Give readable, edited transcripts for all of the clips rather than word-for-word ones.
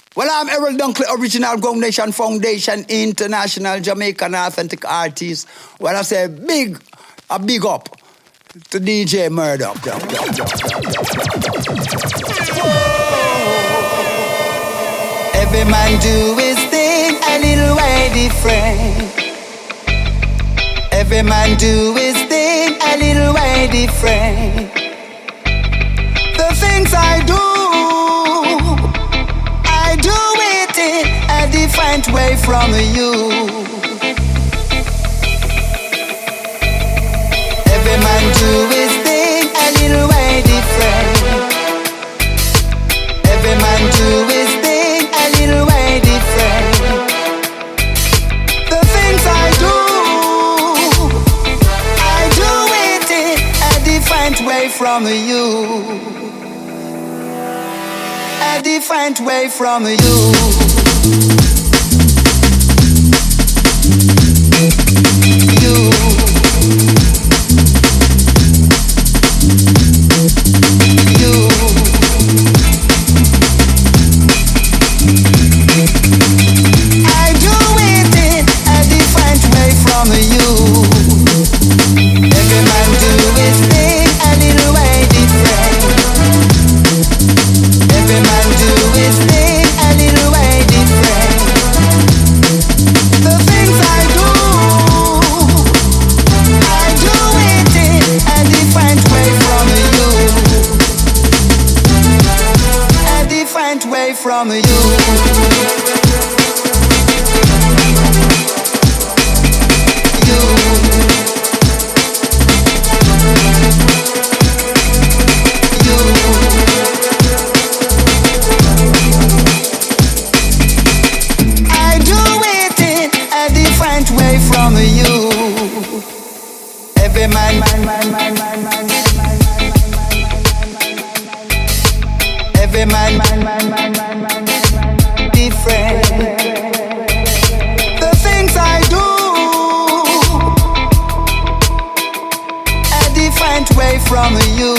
Well, I'm Errol Dunkley, original Gong Nation Foundation, international Jamaican authentic artist. Well, I say a big up to DJ Murdoch. Every man do his thing a little way different. Every man do his thing a little way different. The things I do it in a different way from you. Every man do his thing a little way different. Every man do his thing a little way different. The things I do it in a different way from you. A different way from you. I do it in a different way from you. Every man do his thing a little way different. Every man do his thing a little way different. The things I do it in a different way from you. A different way from you. Every man, every man, different. The things I do a different way from you.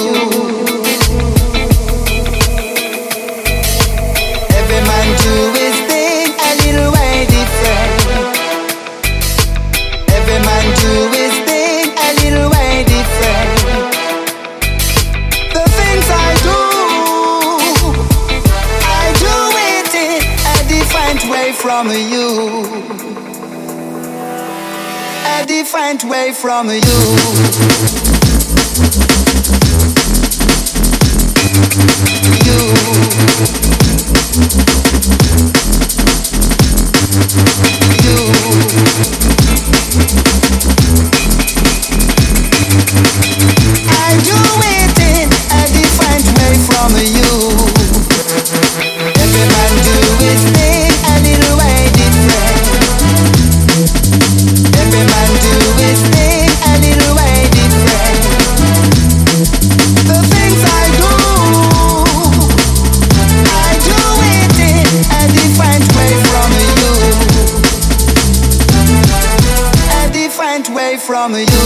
Every man do his thing a little way different. Every man do his thing a little way different. The things I do it in a different way from you. A different way from you. I do it in a different way from you. Every man do his thing a little way different. Every man do his thing a little way different. The things I do it in a different way from you. A different way from you.